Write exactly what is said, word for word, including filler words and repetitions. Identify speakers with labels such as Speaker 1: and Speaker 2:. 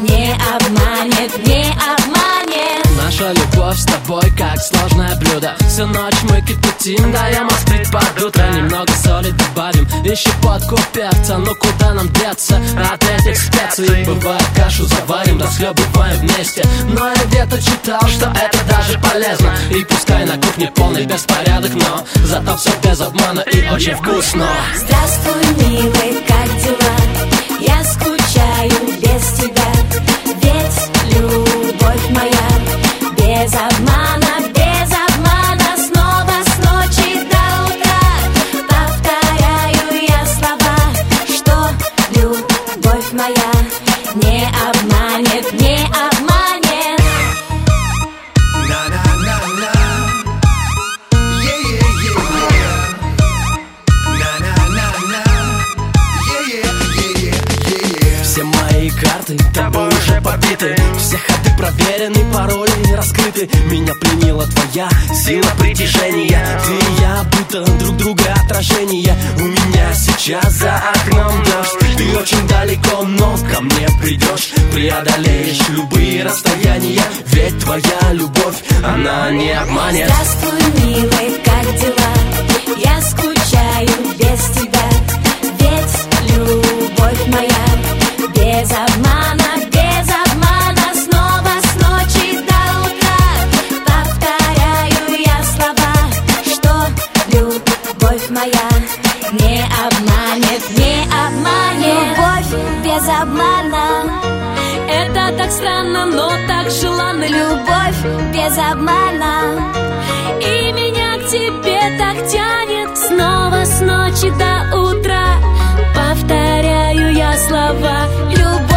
Speaker 1: не обманет, не обманет.
Speaker 2: Наша любовь с тобой как сложное блюдо. Всю ночь мы кипятим, даем остыть под утро. Немного соли добавим и щепотку перца. Ну куда нам деться от этих специй? Бывает, кашу заварим, расхлебываем вместе. Но я где-то читал, что это даже полезно. И пускай на кухне полный беспорядок, но зато все без обмана и очень вкусно.
Speaker 1: Здравствуй, милый, как дела? Я скучаю без тебя. Ведь любовь моя без обмана, без обмана. Снова с ночи до утра повторяю я слова, что любовь моя не обманет, не обманет.
Speaker 2: Все мои карты тобой уже побиты, все ходы проверены, пароли раскрыты. Меня пленила твоя сила притяжения. Ты и я будто друг друга отражение. У меня сейчас за окном дождь. Ты очень далеко, но ко мне придешь. Преодолеешь любые расстояния. Ведь твоя любовь, она не обманет.
Speaker 1: Здравствуй, милый, как дела? Я скучаю без тебя. Ведь любовь моя без обмана, без обмана. Снова с ночи до утра повторяю я слова, что любовь моя не обманет, не обманет. Любовь без обмана, это так странно, но так желанно. Любовь без обмана, и меня к тебе так тянет. Снова с ночи до утра повторяю я слова. Любовь